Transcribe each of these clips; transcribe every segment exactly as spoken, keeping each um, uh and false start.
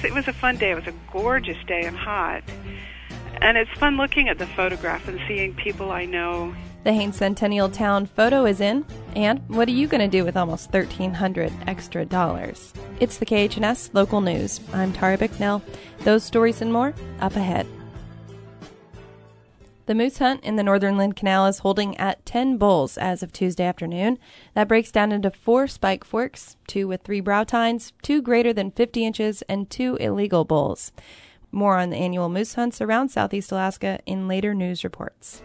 it was a fun day. It was a gorgeous day and hot. And it's fun looking at the photograph and seeing people I know. The Haines Centennial Town photo is in. And what are you going to do with almost thirteen hundred extra dollars? It's the K H N S Local News. I'm Tara Bicknell. Those stories and more up ahead. The moose hunt in the Northern Lynn Canal is holding at ten bulls as of Tuesday afternoon. That breaks down into four spike forks, two with three brow tines, two greater than fifty inches, and two illegal bulls. More on the annual moose hunts around Southeast Alaska in later news reports.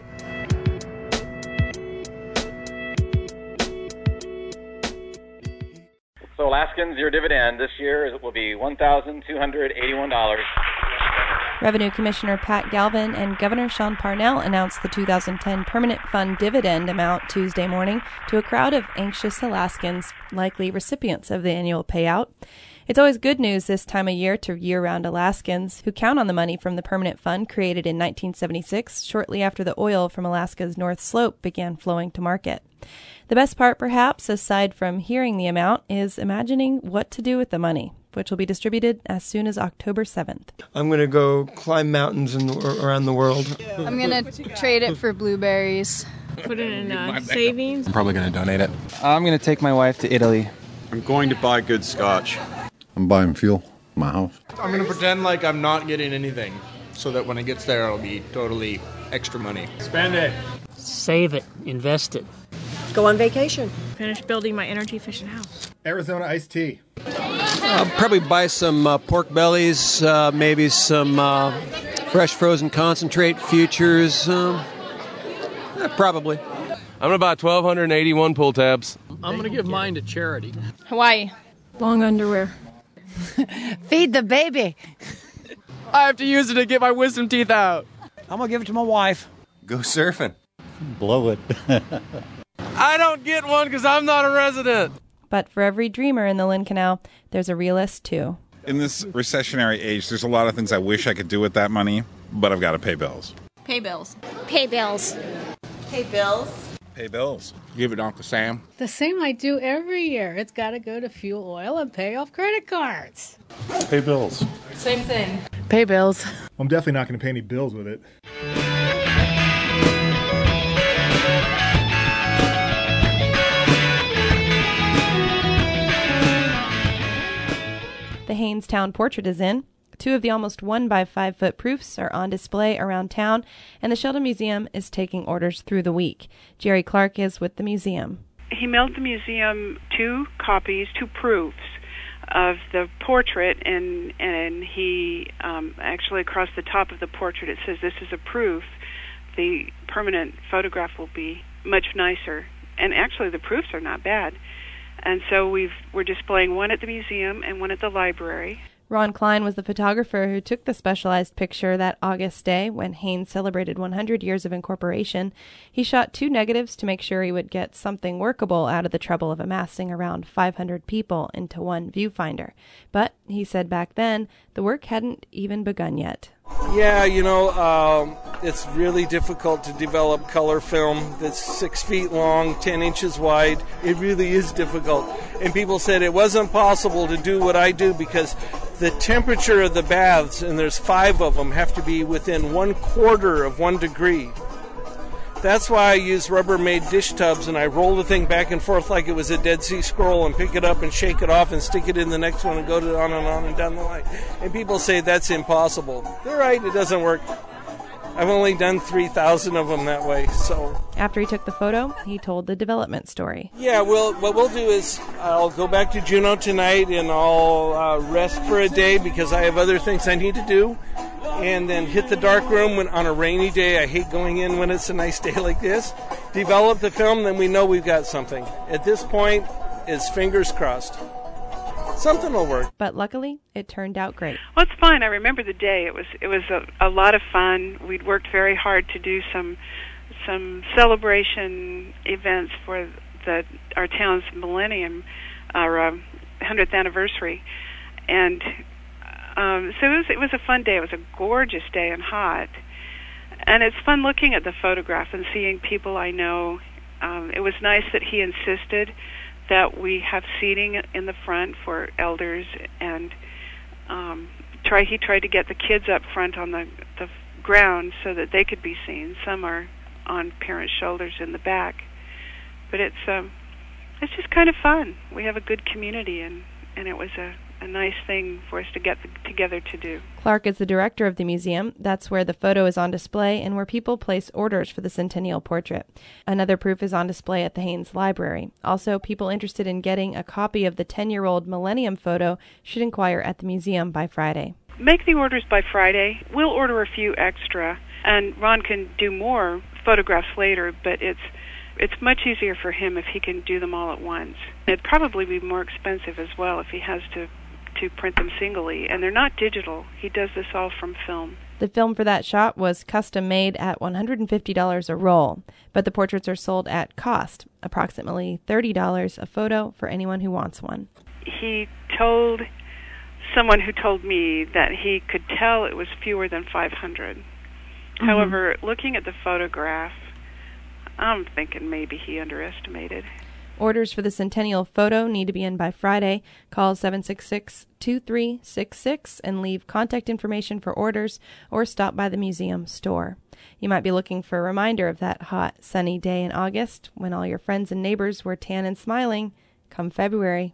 So Alaskans, your dividend this year will be one thousand two hundred eighty-one dollars. Revenue Commissioner Pat Galvin and Governor Sean Parnell announced the two thousand ten Permanent Fund dividend amount Tuesday morning to a crowd of anxious Alaskans, likely recipients of the annual payout. It's always good news this time of year to year-round Alaskans who count on the money from the Permanent Fund created in nineteen seventy-six, shortly after the oil from Alaska's North Slope began flowing to market. The best part, perhaps, aside from hearing the amount, is imagining what to do with the money, which will be distributed as soon as October seventh. I'm going to go climb mountains in the, around the world. I'm going to trade it for blueberries. Put it in uh, savings. I'm probably going to donate it. I'm going to take my wife to Italy. I'm going to buy good scotch. I'm buying fuel for my house. I'm going to pretend like I'm not getting anything so that when it gets there, it'll be totally extra money. Spend it. Save it. Invest it. Go on vacation. Finish building my energy-efficient house. Arizona iced tea. I'll probably buy some uh, pork bellies, uh, maybe some uh, fresh frozen concentrate futures. Um, eh, probably. I'm going to buy twelve eighty-one pull tabs. I'm going to give mine to charity. Hawaii. Long underwear. Feed the baby. I have to use it to get my wisdom teeth out. I'm going to give it to my wife. Go surfing. Blow it. I don't get one because I'm not a resident. But for every dreamer in the Lynn Canal, there's a realist too. In this recessionary age, there's a lot of things I wish I could do with that money, but I've got to pay bills. Pay bills. Pay bills. Pay bills. Pay bills. Give it to Uncle Sam. The same I do every year. It's got to go to fuel oil and pay off credit cards. Pay bills. Same thing. Pay bills. I'm definitely not going to pay any bills with it. The Haines Town portrait is in. Two of the almost one by five foot proofs are on display around town, and the Sheldon Museum is taking orders through the week. Jerry Clark is with the museum. He mailed the museum two copies, two proofs of the portrait, and and he um, actually across the top of the portrait it says, "This is a proof. The permanent photograph will be much nicer." And actually, the proofs are not bad. And so we've, we're displaying one at the museum and one at the library. Ron Klein was the photographer who took the specialized picture that August day when Haines celebrated one hundred years of incorporation. He shot two negatives to make sure he would get something workable out of the trouble of amassing around five hundred people into one viewfinder. But, he said back then, the work hadn't even begun yet. Yeah, you know, um, it's really difficult to develop color film that's six feet long, ten inches wide. It really is difficult. And people said it wasn't possible to do what I do because the temperature of the baths, and there's five of them, have to be within one quarter of one degree. That's why I use Rubbermaid dish tubs, and I roll the thing back and forth like it was a Dead Sea Scroll and pick it up and shake it off and stick it in the next one and go to on and on and down the line. And people say that's impossible. They're right, it doesn't work. I've only done three thousand of them that way, so. After he took the photo, he told the development story. Yeah, well, what we'll do is I'll go back to Juneau tonight and I'll uh, rest for a day because I have other things I need to do. And then hit the dark room when, on a rainy day. I hate going in when it's a nice day like this. Develop the film, then we know we've got something. At this point, it's fingers crossed. Something will work. But luckily, it turned out great. Well, it's fine. I remember the day. It was it was a, a lot of fun. We'd worked very hard to do some some celebration events for the our town's millennium, our uh, hundredth anniversary, and um, so it was it was a fun day. It was a gorgeous day and hot, and it's fun looking at the photograph and seeing people I know. Um, it was nice that he insisted that we have seating in the front for elders and um, try he tried to get the kids up front on the the ground so that they could be seen. Some are on parents' shoulders in the back, but it's um, it's just kind of fun. We have a good community, and and it was a, a nice thing for us to get the, together to do. Clark is the director of the museum. That's where the photo is on display and where people place orders for the centennial portrait. Another proof is on display at the Haynes Library. Also, people interested in getting a copy of the ten-year-old Millennium photo should inquire at the museum by Friday. Make the orders by Friday. We'll order a few extra, and Ron can do more photographs later, but it's it's much easier for him if he can do them all at once. It'd probably be more expensive as well if he has to to print them singly, and they're not digital. He does this all from film. The film for that shot was custom made at one hundred fifty dollars a roll, but the portraits are sold at cost, approximately thirty dollars a photo for anyone who wants one. He told someone who told me that he could tell it was fewer than five hundred. Mm-hmm. However, looking at the photograph, I'm thinking maybe he underestimated. Orders for the centennial photo need to be in by Friday. Call seven six six, two three six six and leave contact information for orders, or stop by the museum store. You might be looking for a reminder of that hot, sunny day in August when all your friends and neighbors were tan and smiling come February.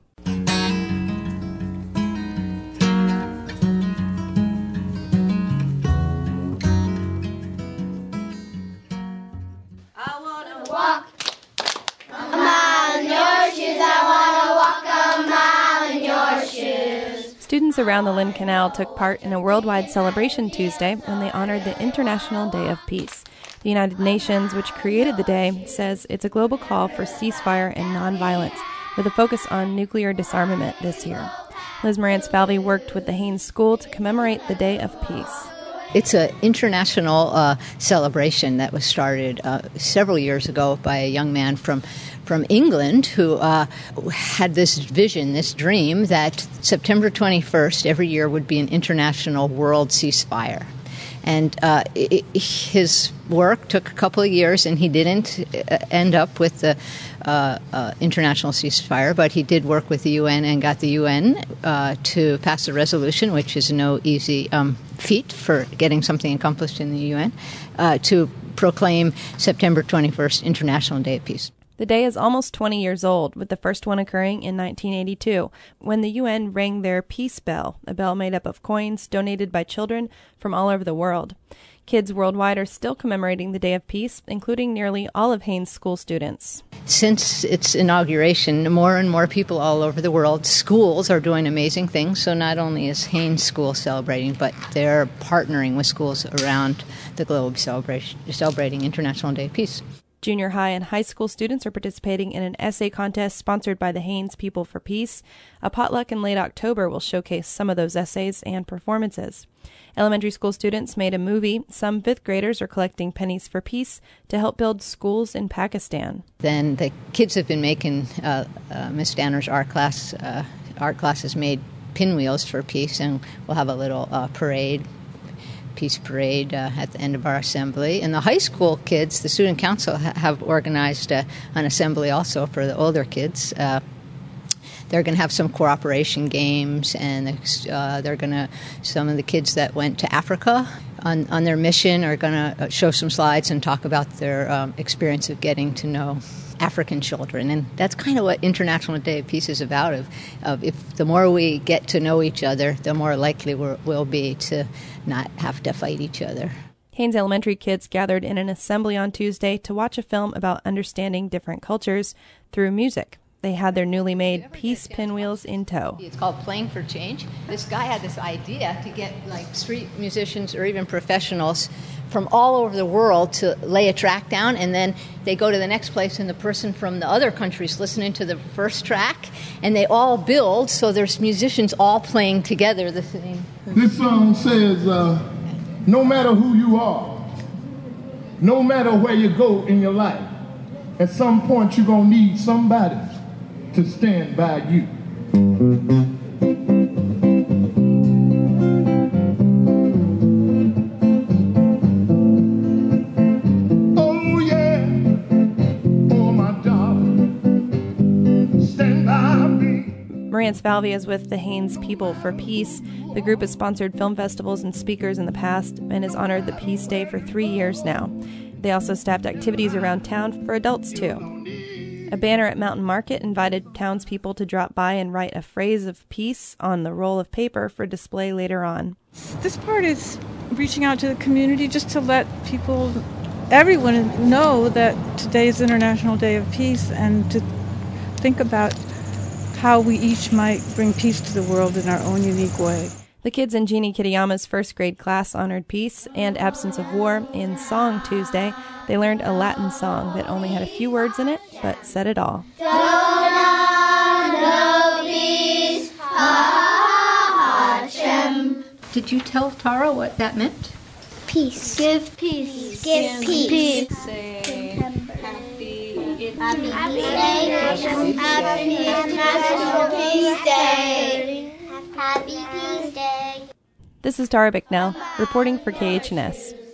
Students around the Lynn Canal took part in a worldwide celebration Tuesday when they honored the International Day of Peace. The United Nations, which created the day, says it's a global call for ceasefire and nonviolence, with a focus on nuclear disarmament this year. Liz Morantz-Falvey worked with the Haynes School to commemorate the Day of Peace. It's an international uh, celebration that was started uh, several years ago by a young man from from England who uh, had this vision, this dream, that September twenty-first every year would be an international world ceasefire. And uh, it, his work took a couple of years, and he didn't end up with the uh, uh, international ceasefire, but he did work with the U N and got the U N uh, to pass a resolution, which is no easy um, feat for getting something accomplished in the U N, uh, to proclaim September twenty-first International Day of Peace. The day is almost twenty years old, with the first one occurring in nineteen eighty-two, when the U N rang their Peace Bell, a bell made up of coins donated by children from all over the world. Kids worldwide are still commemorating the Day of Peace, including nearly all of Haynes School students. Since its inauguration, more and more people all over the world, schools are doing amazing things. So not only is Haynes School celebrating, but they're partnering with schools around the globe celebration, celebrating International Day of Peace. Junior high and high school students are participating in an essay contest sponsored by the Haynes People for Peace. A potluck in late October will showcase some of those essays and performances. Elementary school students made a movie. Some fifth graders are collecting pennies for peace to help build schools in Pakistan. Then the kids have been making, uh, uh, Miss Danner's art class, uh, art class has made pinwheels for peace, and we'll have a little uh, parade. Peace parade uh, at the end of our assembly. And the high school kids, the student council, ha- have organized uh, an assembly also for the older kids. Uh, they're going to have some cooperation games, and uh, they're going to, some of the kids that went to Africa on, on their mission are going to show some slides and talk about their um, experience of getting to know African children. And that's kind of what International Day of Peace is about. Of, of if the more we get to know each other, the more likely we're, we'll be to not have to fight each other. Haynes Elementary kids gathered in an assembly on Tuesday to watch a film about understanding different cultures through music. They had their newly made peace pinwheels in tow. It's called Playing for Change. This guy had this idea to get like street musicians or even professionals from all over the world to lay a track down, and then they go to the next place and the person from the other country's listening to the first track, and they all build, so there's musicians all playing together the same. This song says, uh, no matter who you are, no matter where you go in your life, at some point you're going to need somebody to stand by you. Marantz Falvey is with the Haines People for Peace. The group has sponsored film festivals and speakers in the past and has honored the Peace Day for three years now. They also staffed activities around town for adults, too. A banner at Mountain Market invited townspeople to drop by and write a phrase of peace on the roll of paper for display later on. This part is reaching out to the community just to let people, everyone know that today is International Day of Peace, and to think about how we each might bring peace to the world in our own unique way. The kids in Jeannie Kitayama's first grade class honored peace and absence of war in Song Tuesday. They learned a Latin song that only had a few words in it, but said it all. Did you tell Tara what that meant? Peace. Give peace. Give peace. peace. Say happy, happy, happy Day. Happy National Peace Day. Happy Peace Day. This is Tara Bicknell, reporting for K H N S.